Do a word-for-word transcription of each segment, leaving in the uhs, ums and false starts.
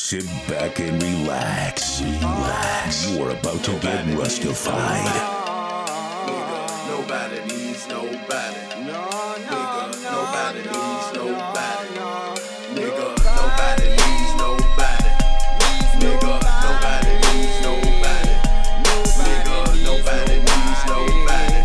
Sit back and relax. Relax. You are about to get rustified. Nigga, nobody needs nobody. Nigga, nobody needs nobody. Nigga, nobody needs nobody. Nigga, nobody needs nobody. Nigga, nobody needs nobody.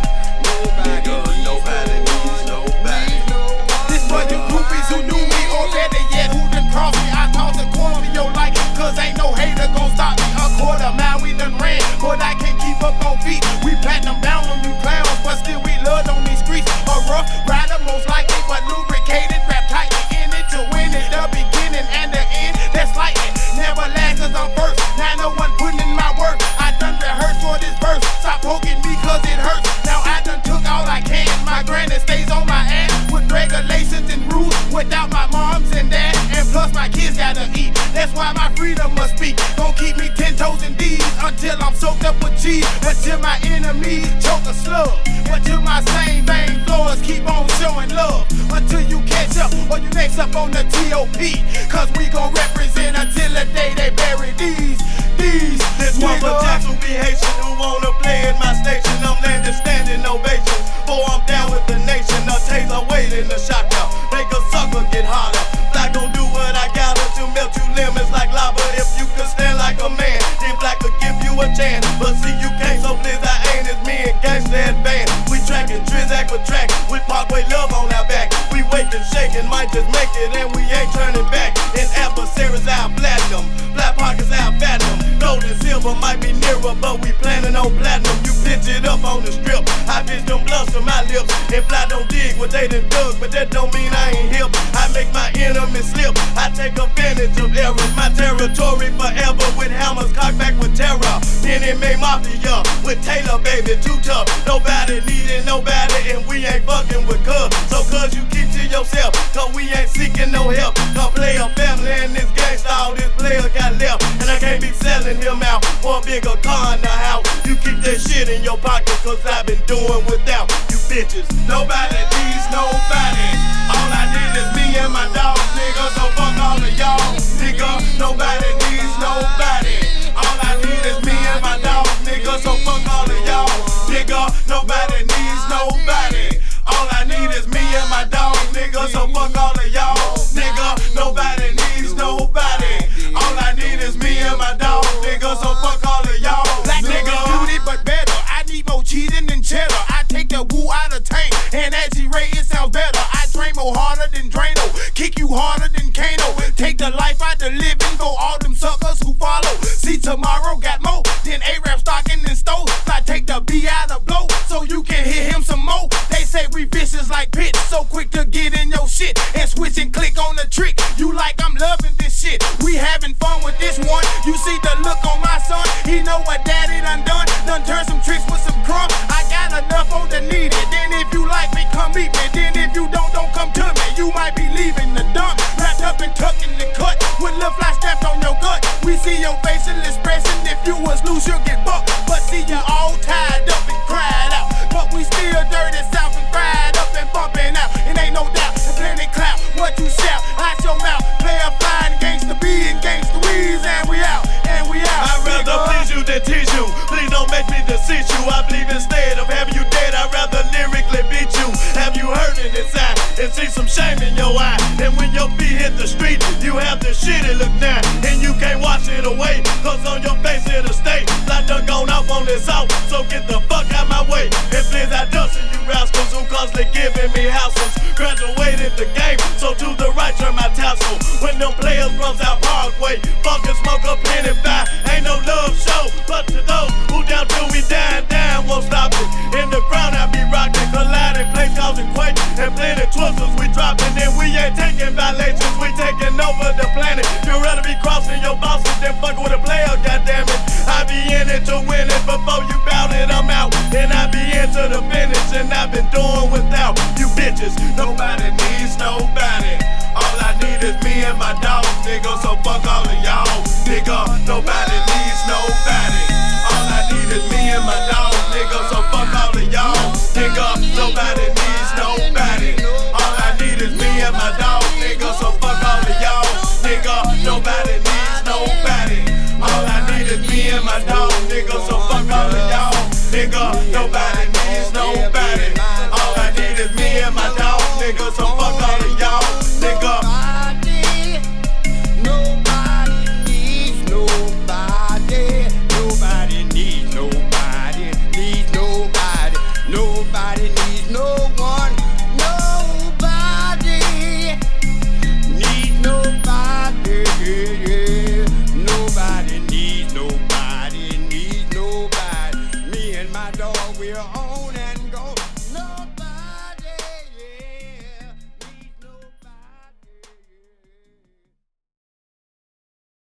Nigga, nobody needs nobody. This for you groupies who knew me, or better yet, who done crossed me. I toss a coin for your life, cause ain't no hater gon' stop me. A quarter mile we done ran, but I can't keep up on feet. We platinum down on you clowns, but still we love on these streets. A rough rider most likely, but lubricated, wrapped tightly in it to win it. The beginning and the end, that's lightning. Never last cause I'm first, now no one putting in my work. I done rehearsed for this verse, stop poking me cause it hurts. Now I done took all I can, my granny stays on my ass with regulations and rules. Without my moms and dad, and plus my kids gotta eat. That's why my freedom must speak. Don't keep me ten toes in D's until I'm soaked up with cheese. Until my enemies choke a slug. Until my same vein floors keep on showing love. Until you catch up or you next up on the T O P. Cause we gon' represent until the day they bury these. These. This one for jacks who be Haitian, who wanna play at my station. I'm landing standing ovation. For I'm down with the nation. A taser waiting to shock out. Make a sucker get harder. Black gon' do what I gotta to melt you lemons like lava. If you could stand like a man, then Black could give you a chance. But see you can't, so please I ain't as me and gangsta advance. We tracking Trizac for track with Parkway love on our back. We waking, shaking, might just make it and we ain't turning back. And adversaries out platinum, black pockets out fathom. Gold and silver might be nearer, but we planning on platinum. You pitch it up on the strip, I bitch them bluffs from my lips. And Fly don't dig what they done dug, but that don't mean I ain't hip. I make my enemies slip, I take advantage of errors. My territory forever with hammers cocked back with terror. Then it made Mafia with Taylor, baby, too tough. Nobody needing nobody, and we ain't fucking with cuz. So cuz you keep to yourself, cause we ain't seeking no help. Cause play a family in this gangsta, all this player got left. And I can't be selling him out for a bigger car in the house. You keep that shit in your pocket, cause I've been doing without you bitches. Nobody needs nobody. All I need is me and my dog, nigga. So fuck all of y'all, nigga. Nobody needs nobody. All I need is me and my dog, nigga. So fuck all of y'all, nigga. Nobody needs nobody. All I need is me and my dog, nigga. So fuck all of y'all, nigga. Nobody needs nobody. All I need is me and my dog, nigga. So fuck all of y'all, Black nigga. nigga beauty but better. I need more cheating than cheddar. I take the woo out of tank, and as G-Ray it sounds better. I drain more harder than Drano, kick you harder than Kano. Take the life out the living for all them suckers who follow. See tomorrow got more than A-Rap stocking and stove. I take the B out of blow, so you can hit him some more. They say we vicious like pitch, so quick to get in your shit and switch and click on the trick. You like I'm loving this shit. We having fun with this one. You see the look on my son, he know what daddy done done. Done turn some tricks with some crumb. I got enough on the needed. Then if you like me, come meet me. Then if you don't, don't come to me. You might be leaving the dump, wrapped up and tucked in the cut, with little fly strapped on your gut. We see your facial expression. If you was loose, you'll get bucked. But see you all tied up and cried out. But we still dirty south and fried up and bumping out. It ain't no doubt, it's plenty clout. What you shout, out your mouth. Play a fine gangsta B and gangsta Weeze, and we out, and we out. I'd rather please you than tease you. Please don't make me deceive you. I believe instead of having you dead, I'd rather lyrically beat you. Have you heard it inside and see some shame in your eye? And when your feet hit the street, you have the shitty look now, and you can't wash it away, cause on your face it'll stay. Like done gone off on this out, so get the fuck out my way. And please I dustin' you rascals who constantly giving me houses. Graduated the game, so to the right turn my tassel. When them players runs out Parkway, fucking smoke up plenty fire. Ain't no love show, but to those who down till we die and down won't stop it. In the ground I be rocking, colliding, place causing quake, and plenty twisters we dropping. And we ain't taking violations, we taking over the planet. You'd rather be crossing your bosses than fucking with a player, goddammit. I be in it to win it, before you bout it, I'm out. And I be into the finish, and I've been doing without you bitches. Nobody needs nobody. All I need is me and my dog, nigga. So fuck all of y'all, nigga. Nobody needs nobody. All I need is me and my dog, nigga. So fuck all of y'all, nigga. Nobody needs nobody. All I need is me and my dog, nigga. So fuck all of y'all, nigga. Nobody needs nobody. nigga. Nobody needs nobody. Nobody needs nobody. Needs nobody. Nobody needs no one. Nobody needs nobody. Nobody needs nobody. Needs nobody. Me and my dog, we're on.